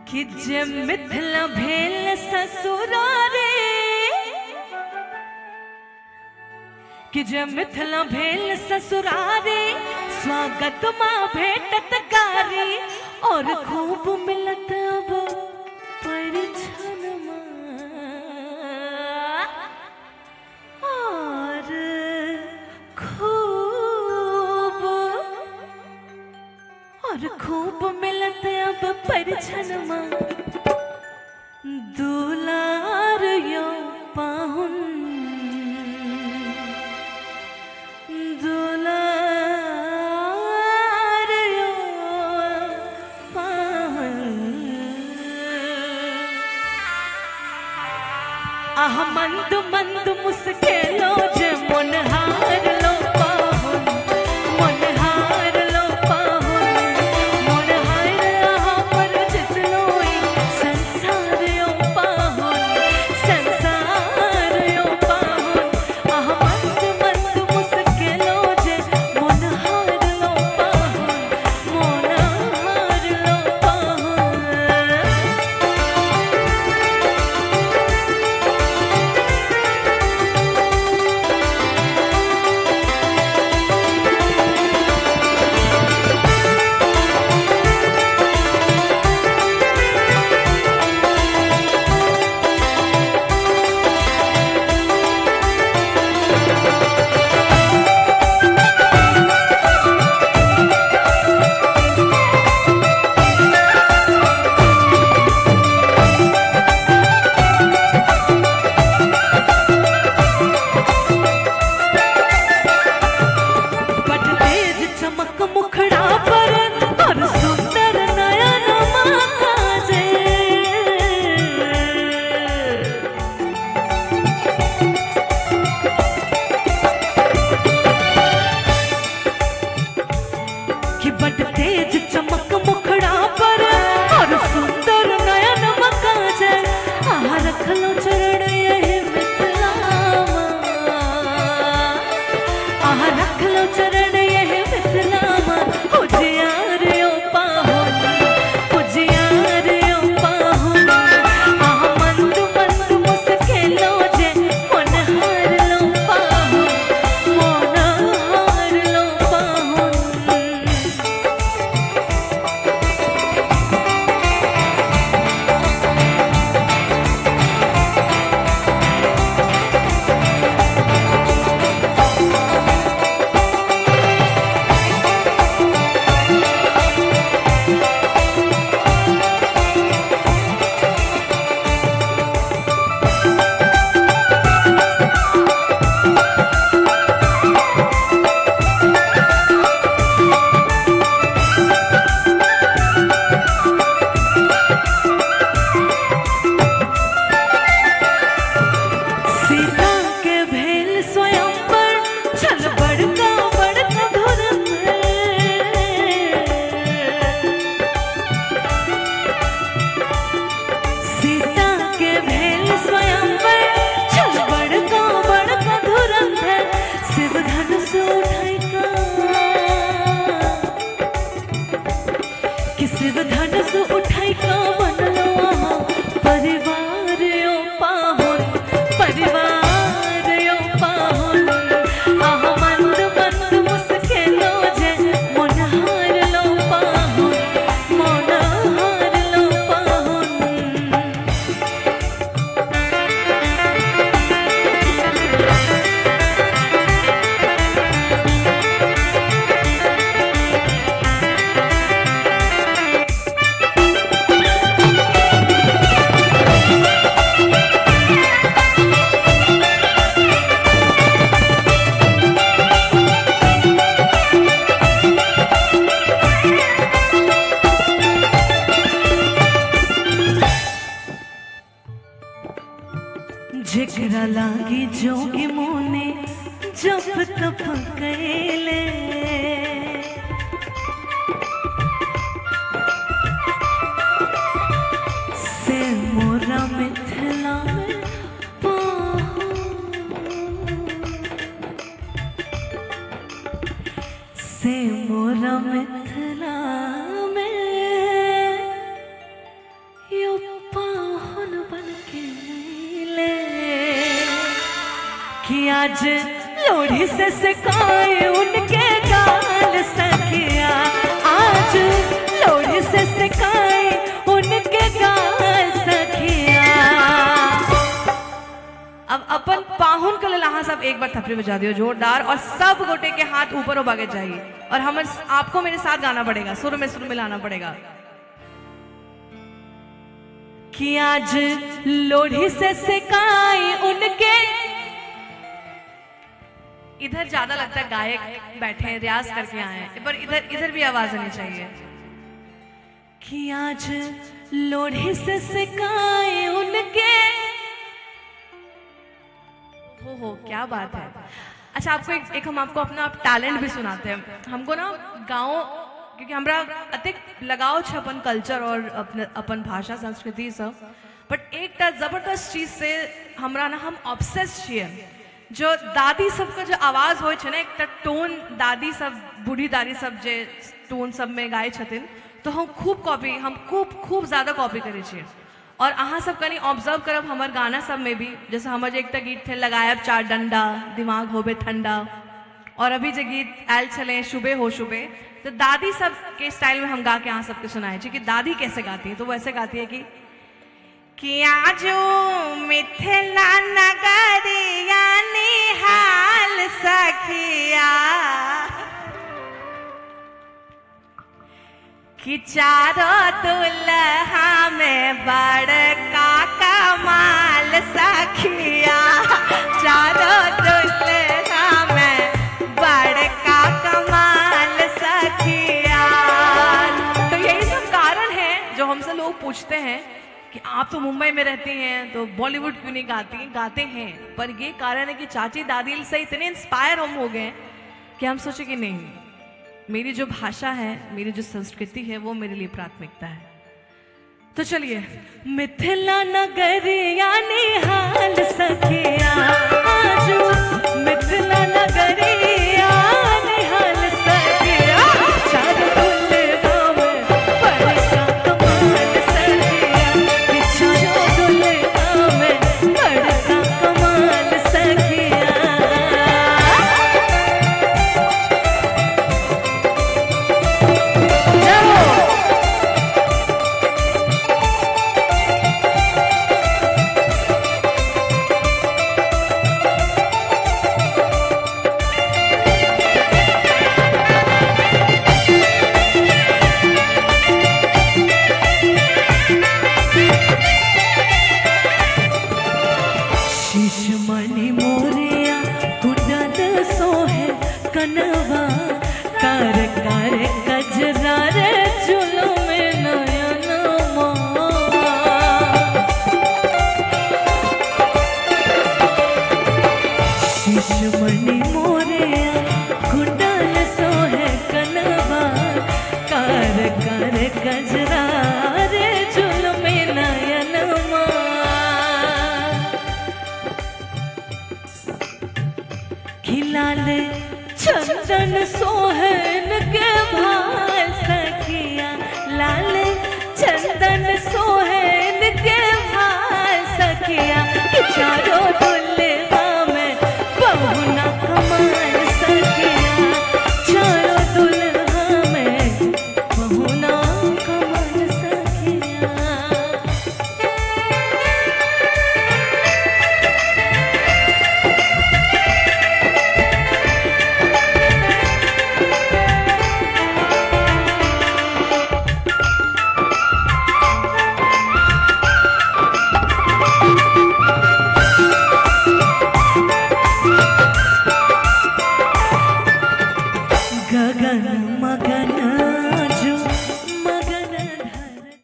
कि जे मिथिला भेल ससुरारे, कि जे मिथिला भेल ससुरारे, स्वागत माँ भेटत कारी और खूब मिलत अब परिछन और खूब मिलत अब परिछन दुलार यो पाहुन, दुलार यो पाहुन। आह मंद मंद मुस्केलो जे मन हार लो पाहुन, मन हार लो पाहुन, मन हार आहा पर जितलोई संसार यो पाहुन, संसार यो पाहुन। आह मंद मंद मुस्केलो जे मन हार लो पाहुन, मन हार लो पाहुन। जेकरा लागी जोगी मोने जब तप कैले, से मोरा मिथिला में पाहुन, से मोरा मिथिला में आज लोढ़ी से सिकाए उनके गाल सखिया, आज लोढ़ी से सिकाए उनके गाल सखिया। अब अपन पाहुन के लिए हाँ सब एक बार थपड़ी बजा दियो जोरदार, और सब गोटे के हाथ ऊपर हो भागे जाइए, और हम आपको मेरे साथ गाना पड़ेगा, सुर में लाना पड़ेगा कि आज लोढ़ी से सिकाए उनके। इधर ज्यादा लगता है गायक बैठे हैं, रियाज करके आए हैं, पर इधर भी आवाज आनी चाहिए कि आज लोढ़ी से सिकाए उनके। हो क्या बात है। अच्छा आपको एक हम आपको अपना टैलेंट भी सुनाते हैं। हमको ना गाँव, क्योंकि हमरा अतिक लगाव छे अपन कल्चर और अपन भाषा संस्कृति सब, बट एक जबरदस्त चीज से हमरा ना हम ऑब्सेस छिए, जो दादी सबके जो आवाज होय छे ना, एक टोन दादी सब, बूढ़ी दादी सब जे टोन सब में गाय छथिन, तो हम खूब ज्यादा कॉपी करे छिए। और अहाँ सब कनी ऑब्जर्व करब हमर गाना सब में भी, जैसे हमर एक गीत थे लगायब चार डंडा दिमाग होबे ठंडा, और अभी जो गीत आयल चले शुबे हो शुबे, तो दादी सब के स्टाइल में हम गा के अहाँ सबके सुनाए कि दादी कैसे गाती है। तो वो ऐसे गाती है कि आजो मिथिला नगरिया निहाल सखिया, कि चारों दुल्हा में बड़का कमाल सखिया, चारों दुल्हा में बड़का कमाल सखिया। तो यही सब कारण है जो हमसे लोग पूछते हैं कि आप तो मुंबई में रहती हैं तो बॉलीवुड क्यों नहीं गाती। गाते हैं, पर ये कारण है कि चाची दादी से इतने इंस्पायर हम हो गए कि हम सोचे कि नहीं, मेरी जो भाषा है, मेरी जो संस्कृति है, वो मेरे लिए प्राथमिकता है। तो चलिए, मिथिला नगरिया निहाल सखिया, आज मिथिला नगरिया निहाल सखिया, चार दुल्हा में बड़का कमाल सखिया, कि चारों दुल्हा में बड़का कमाल सखिया। शीशमणि मोरिया कुंडल सोहे कनवा, कार कार कजरा रे जुलुम नयनमा। शीशमणि मोरिया कुंडल सोहे कनवा, कार कार कजरा रे जुलुम नयनमा। लाल चंदन सोहन के भाल सखिया, लाल चंदन सोहन के भाल सखिया, कि चारों